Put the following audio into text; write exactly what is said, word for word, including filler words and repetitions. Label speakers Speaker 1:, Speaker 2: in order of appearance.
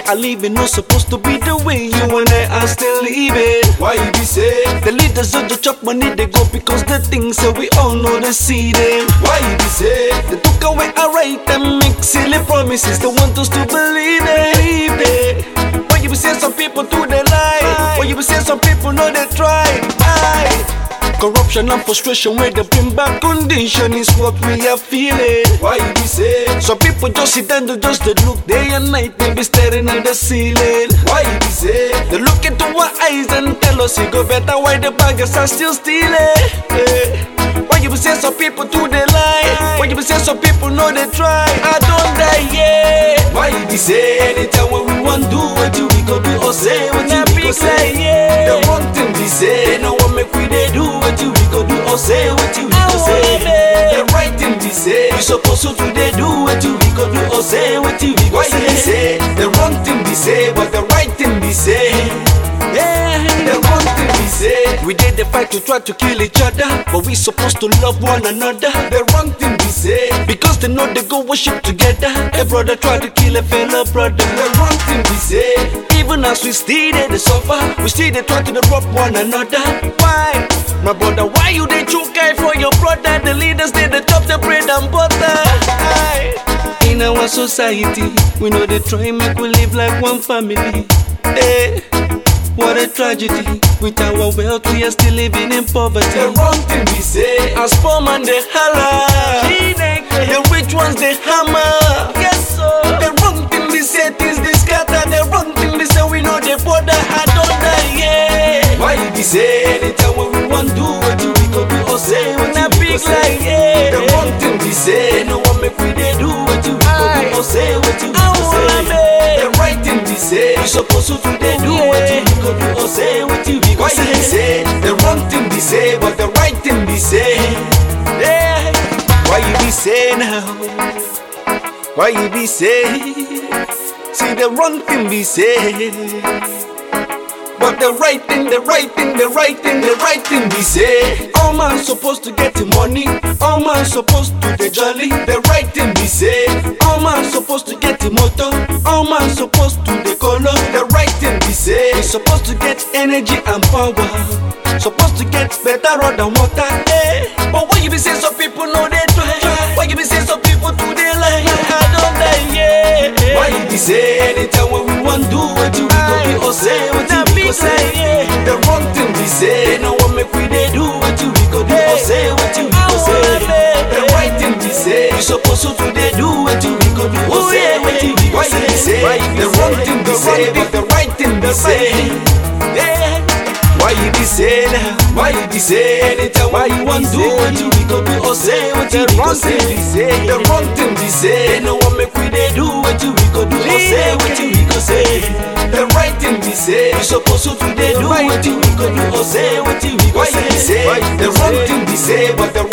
Speaker 1: are living not supposed to be the way you and I are still living.
Speaker 2: Why you be say?
Speaker 1: The leaders of the chop money they go because the things that we all know they see them.
Speaker 2: Why you be say?
Speaker 1: They took away our right and make silly promises. They want us to believe it. Why you be say some people do they lie? Why you be say some people know they try? Aye. Corruption and frustration where they bring back condition is what we are feeling.
Speaker 2: Why you be say?
Speaker 1: Some people just sit down, they just they look day and night, they be staring at the ceiling.
Speaker 2: Why you be say?
Speaker 1: They look into our eyes and tell us it go better while the baggers are still stealing. Yeah. Why you be say some people do they lie? Why you be say some people know they try? I don't die, yeah.
Speaker 2: Why you be say? Anytime when we want do what you we go do or say what you we go say.
Speaker 1: Yeah.
Speaker 2: The one thing we say, no one make we they do what you we go do or say what you we go say. The right thing we say, we supposed to do they do what you we go do or say what you we go say. Why you say? The wrong thing we say, but the right thing we say.
Speaker 1: Yeah.
Speaker 2: The wrong thing we say.
Speaker 1: We did the fight to try to kill each other, but we supposed to love one another.
Speaker 2: The wrong thing we say.
Speaker 1: Because they know they go worship together. A brother try to kill a fellow brother.
Speaker 2: The wrong thing we say.
Speaker 1: Even as we still they, they suffer, we still they try to rob one another. Why? My brother, why you they choke guy for your brother? The leaders they they chop the bread and butter. Aye. In our society, we know they try make we live like one family. Hey. What a tragedy. With our wealth, we are still living in poverty.
Speaker 2: The wrong thing we say.
Speaker 1: As poor man, they holler. The rich ones, they hammer. Yes, sir. The wrong thing we say, things they scatter. The wrong thing we say, we know they border. I don't die, yeah.
Speaker 2: Why you be say? Anytime when we want do what you we go do or say what you we go say.
Speaker 1: Yeah.
Speaker 2: The wrong thing we say. No one make we they do what you we go do or say what you we go say. The right thing we say. We supposed to do they do what you we go do or say what you we go say. Why you be say? The wrong thing we say, but the right thing we say.
Speaker 1: Yeah. Why you be say now? Why you be say? See the wrong thing we say, but the right thing, the right thing, the right thing, the right thing we say. All man supposed to get the money. All man supposed to the jolly. The right thing we say. All man supposed to get the motor. All man supposed to the color.
Speaker 2: The right thing we say.
Speaker 1: We supposed to get energy and power. Supposed to get better road and water. Hey. But why you be say some people know they try? Why you be say some people do they lie? I don't die, yeah.
Speaker 2: Why you be say? Anytime when we want do what you we go do or say what you we go say. The wrong thing we say. No one make we they do what you we go do or say what you we go say. The right thing we say. We supposed to do they do what you we go do or say what you we go say. The wrong thing we say, but the right thing we say.
Speaker 1: Yeah.
Speaker 2: Why you be say now? Why you be say? Anytime why you want do what you we go do or say what you we go say. The wrong thing we say. No one make we they do what you we go do or say what you we go say. The right thing we say. We supposed to do they do what you we go do or say what you we go say. The wrong thing we say, but the